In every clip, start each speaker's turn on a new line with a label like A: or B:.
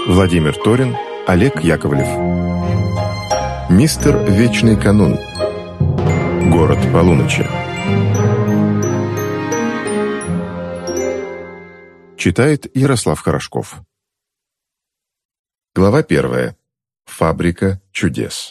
A: Владимир Торин, Олег Яковлев. Мистер Вечный канун. Город полуночи. Читает Ярослав Хорошков. Глава 1. Фабрика чудес.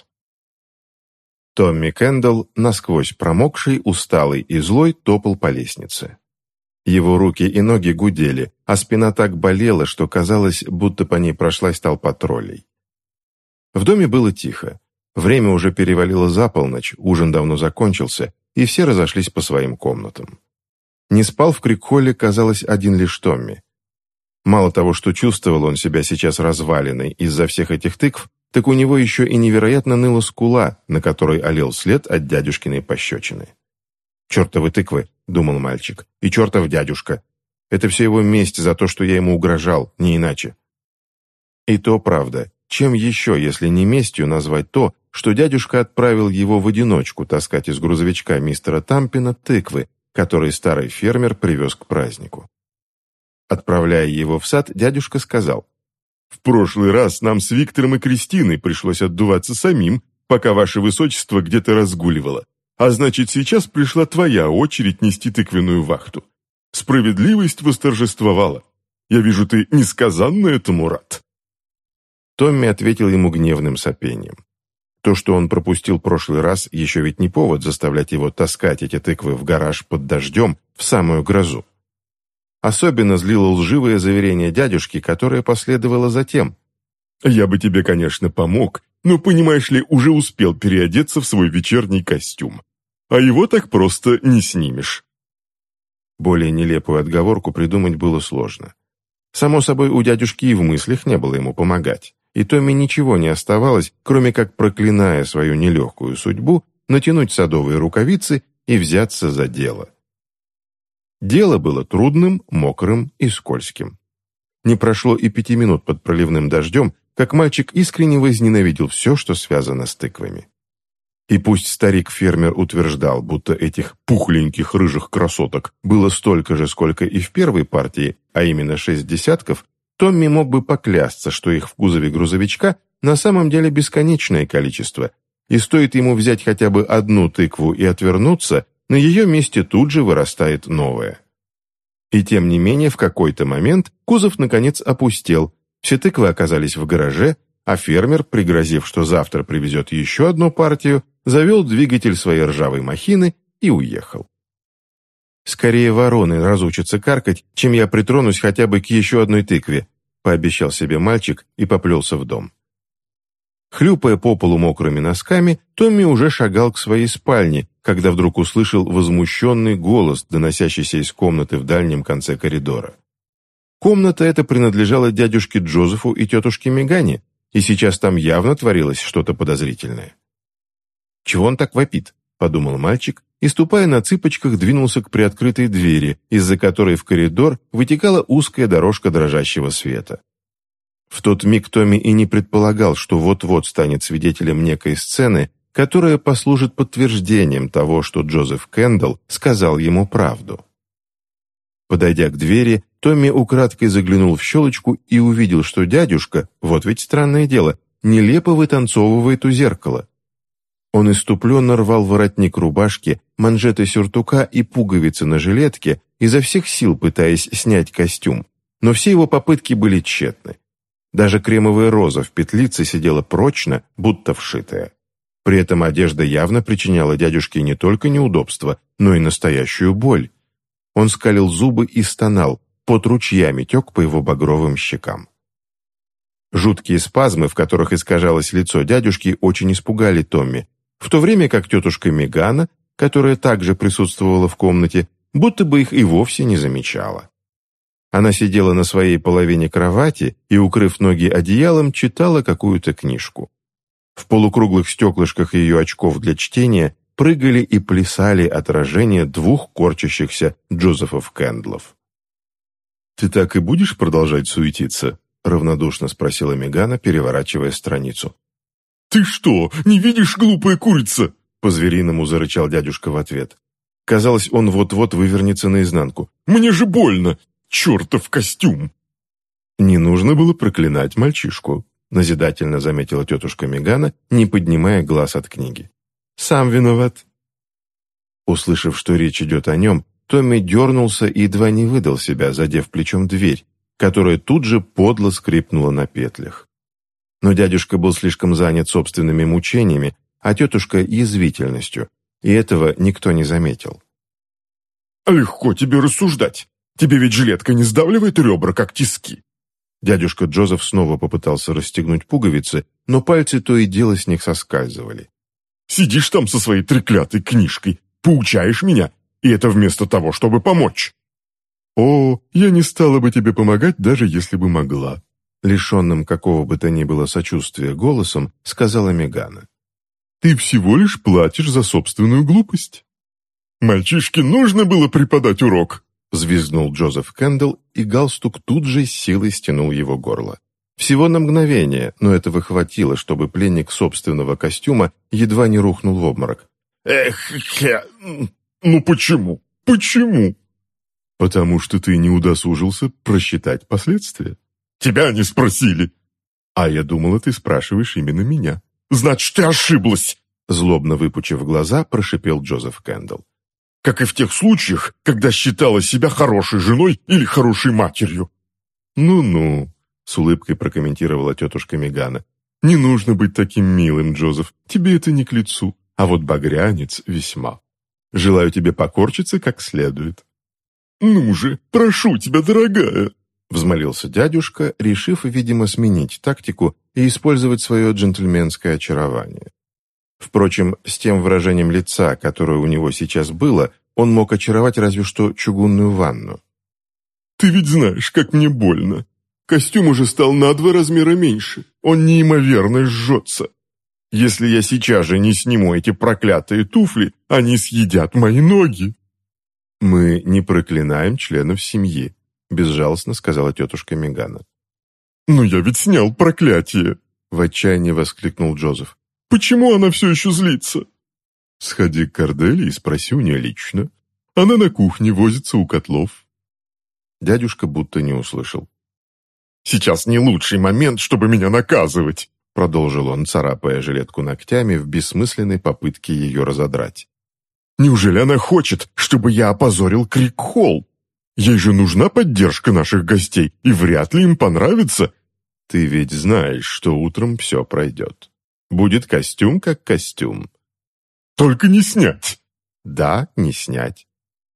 A: Томми Кэндалл, насквозь промокший, усталый и злой, топал по лестнице. Его руки и ноги гудели, а спина так болела, что казалось, будто по ней прошлась толпа троллей. В доме было тихо. Время уже перевалило за полночь, ужин давно закончился, и все разошлись по своим комнатам. Не спал в крик-холле, казалось, один лишь Томми. Мало того, что чувствовал он себя сейчас разваленной из-за всех этих тыкв, так у него еще и невероятно ныла скула, на которой олел след от дядюшкиной пощечины. «Чертовы тыквы», — думал мальчик, — «и чертов дядюшка. Это все его месть за то, что я ему угрожал, не иначе». И то правда. Чем еще, если не местью, назвать то, что дядюшка отправил его в одиночку таскать из грузовичка мистера Тампина тыквы, которые старый фермер привез к празднику. Отправляя его в сад, дядюшка сказал: «В прошлый раз нам с Виктором и Кристиной пришлось отдуваться самим, пока ваше высочество где-то разгуливало. А значит, сейчас пришла твоя очередь нести тыквенную вахту. Справедливость восторжествовала. Я вижу, ты несказанно этому рад». Томми ответил ему гневным сопением. То, что он пропустил прошлый раз, еще ведь не повод заставлять его таскать эти тыквы в гараж под дождем в самую грозу. Особенно злило лживое заверение дядюшки, которое последовало затем. «Я бы тебе, конечно, помог, но, понимаешь ли, уже успел переодеться в свой вечерний костюм. А его так просто не снимешь». Более нелепую отговорку придумать было сложно. Само собой, у дядюшки и в мыслях не было ему помогать, и Томми ничего не оставалось, кроме как, проклиная свою нелегкую судьбу, натянуть садовые рукавицы и взяться за дело. Дело было трудным, мокрым и скользким. Не прошло и 5 минут под проливным дождем, как мальчик искренне возненавидел все, что связано с тыквами. И пусть старик-фермер утверждал, будто этих пухленьких рыжих красоток было столько же, сколько и в первой партии, а именно 6 десятков, Томми мог бы поклясться, что их в кузове грузовичка на самом деле бесконечное количество, и стоит ему взять хотя бы одну тыкву и отвернуться, на ее месте тут же вырастает новая. И тем не менее, в какой-то момент кузов наконец опустел, все тыквы оказались в гараже, а фермер, пригрозив, что завтра привезет еще одну партию, завел двигатель своей ржавой махины и уехал. «Скорее вороны разучатся каркать, чем я притронусь хотя бы к еще одной тыкве», пообещал себе мальчик и поплелся в дом. Хлюпая по полу мокрыми носками, Томми уже шагал к своей спальне, когда вдруг услышал возмущенный голос, доносящийся из комнаты в дальнем конце коридора. Комната эта принадлежала дядюшке Джозефу и тетушке Мегане, и сейчас там явно творилось что-то подозрительное. «Чего он так вопит?» — подумал мальчик, и, ступая на цыпочках, двинулся к приоткрытой двери, из-за которой в коридор вытекала узкая дорожка дрожащего света. В тот миг Томми и не предполагал, что вот-вот станет свидетелем некой сцены, которая послужит подтверждением того, что Джозеф Кэндалл сказал ему правду. Подойдя к двери, Томми украдкой заглянул в щелочку и увидел, что дядюшка, вот ведь странное дело, нелепо вытанцовывает у зеркала. Он иступленно рвал воротник рубашки, манжеты сюртука и пуговицы на жилетке, изо всех сил пытаясь снять костюм, но все его попытки были тщетны. Даже кремовая роза в петлице сидела прочно, будто вшитая. При этом одежда явно причиняла дядюшке не только неудобства, но и настоящую боль. Он скалил зубы и стонал, пот ручьями тек по его багровым щекам. Жуткие спазмы, в которых искажалось лицо дядюшки, очень испугали Томми, в то время как тетушка Мегана, которая также присутствовала в комнате, будто бы их и вовсе не замечала. Она сидела на своей половине кровати и, укрыв ноги одеялом, читала какую-то книжку. В полукруглых стеклышках ее очков для чтения прыгали и плясали отражения 2 корчащихся Джозефов Кэндлов. «Ты так и будешь продолжать суетиться?» — равнодушно спросила Мегана, переворачивая страницу. «Ты что, не видишь, глупая курица?» — по-звериному зарычал дядюшка в ответ. Казалось, он вот-вот вывернется наизнанку. «Мне же больно! Чертов костюм!» «Не нужно было проклинать мальчишку», — назидательно заметила тетушка Мегана, не поднимая глаз от книги. «Сам виноват». Услышав, что речь идет о нем, Томми дернулся и едва не выдал себя, задев плечом дверь, которая тут же подло скрипнула на петлях. Но дядюшка был слишком занят собственными мучениями, а тетушка — язвительностью, и этого никто не заметил.
B: «Легко тебе рассуждать. Тебе ведь жилетка не сдавливает ребра, как тиски».
A: Дядюшка Джозеф снова попытался расстегнуть пуговицы, но пальцы то и дело с них соскальзывали.
B: «Сидишь там со своей треклятой книжкой, поучаешь меня, и это вместо того, чтобы помочь».
C: «О, я не стала бы тебе помогать, даже если бы могла»,
A: лишенным какого бы то ни было сочувствия голосом, сказала Мегана.
C: «Ты всего лишь платишь за собственную глупость».
B: «Мальчишке нужно было преподать урок», —
A: взвизгнул Джозеф Кэндалл, и галстук тут же с силой стянул его горло. Всего на мгновение, но этого хватило, чтобы пленник собственного костюма едва не рухнул в обморок.
B: Ну почему? Почему?»
C: «Потому что ты не удосужился просчитать последствия».
B: «Тебя не спросили».
C: «А я думала, ты спрашиваешь именно меня».
B: «Значит, ты ошиблась»,
A: — злобно выпучив глаза, прошипел Джозеф Кэндалл.
B: «Как и в тех случаях, когда считала себя хорошей женой или хорошей матерью».
C: «Ну-ну», — с улыбкой прокомментировала тетушка Мегана. «Не нужно быть таким милым, Джозеф, тебе это не к лицу, а вот багрянец весьма. Желаю тебе покорчиться как следует».
B: «Ну же, прошу тебя, дорогая»,
A: — взмолился дядюшка, решив, видимо, сменить тактику и использовать свое джентльменское очарование. Впрочем, с тем выражением лица, которое у него сейчас было, он мог очаровать разве что чугунную ванну.
C: «Ты ведь знаешь, как мне больно. Костюм уже стал на 2 размера меньше. Он неимоверно жжется. Если я сейчас же не сниму эти проклятые туфли, они съедят мои ноги».
A: «Мы не проклинаем членов семьи», — безжалостно сказала тетушка Мегана.
C: «Но я ведь снял проклятие!»
A: — в отчаянии воскликнул Джозеф.
C: «Почему она все еще злится?» «Сходи к Корделии и спроси у нее лично. Она на кухне возится у котлов».
A: Дядюшка будто не услышал.
B: «Сейчас не лучший момент, чтобы меня наказывать», —
A: продолжил он, царапая жилетку ногтями в бессмысленной попытке ее разодрать.
B: «Неужели она хочет, чтобы я опозорил Крик-Холл? Ей же нужна поддержка наших гостей, и вряд ли им понравится».
A: «Ты ведь знаешь, что утром все пройдет. Будет костюм как костюм».
B: «Только не снять».
A: «Да, не снять».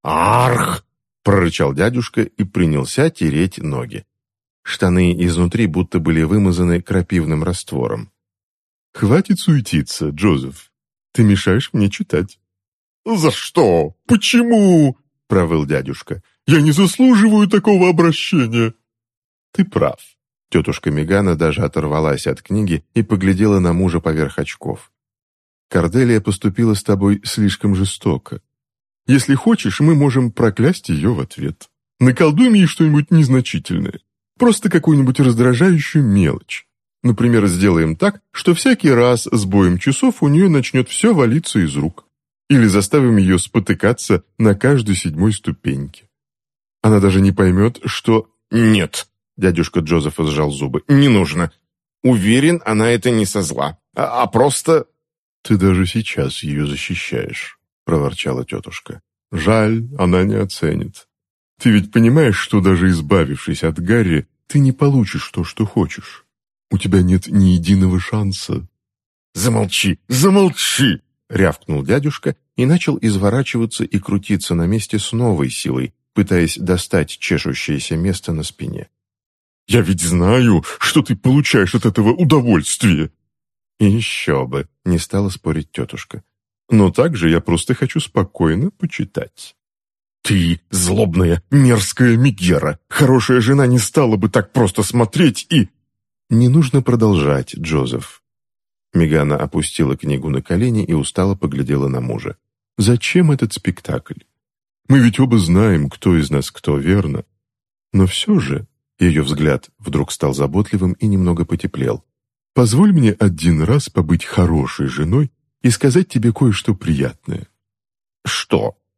B: «Арх!»
A: — прорычал дядюшка и принялся тереть ноги. Штаны изнутри будто были вымазаны крапивным раствором.
C: «Хватит суетиться, Джозеф. Ты мешаешь мне читать».
B: «За что? Почему?» —
A: провыл дядюшка.
B: «Я не заслуживаю такого обращения».
A: «Ты прав». Тетушка Мегана даже оторвалась от книги и поглядела на мужа поверх очков. «Корделия поступила с тобой слишком жестоко. Если хочешь, мы можем проклясть ее в ответ. Наколдуем ей что-нибудь незначительное. Просто какую-нибудь раздражающую мелочь. Например, сделаем так, что всякий раз с боем часов у нее начнет все валиться из рук. Или заставим ее спотыкаться на каждой 7-й ступеньке. Она даже не поймет, что...»
B: «Нет», —
A: дядюшка Джозеф сжал зубы, —
B: «не нужно. Уверен, она это не со зла, а просто...»
C: «Ты даже сейчас ее защищаешь», — проворчала тетушка. «Жаль, она не оценит. Ты ведь понимаешь, что даже избавившись от Гарри, ты не получишь то, что хочешь. У тебя нет ни единого шанса».
B: «Замолчи, замолчи!»
A: — рявкнул дядюшка и начал изворачиваться и крутиться на месте с новой силой, пытаясь достать чешущееся место на спине.
B: «Я ведь знаю, что ты получаешь от этого удовольствие!»
A: «Еще бы!» — не стала спорить тетушка. «Но также я просто хочу спокойно почитать».
B: «Ты злобная, мерзкая Мегера! Хорошая жена не стала бы так просто смотреть и...»
A: «Не нужно продолжать, Джозеф». Мегана опустила книгу на колени и устало поглядела на мужа. «Зачем этот спектакль? Мы ведь оба знаем, кто из нас кто, верно? Но все же...» Ее взгляд вдруг стал заботливым и немного потеплел. «Позволь мне один раз побыть хорошей женой и сказать тебе кое-что приятное».
B: «Что?»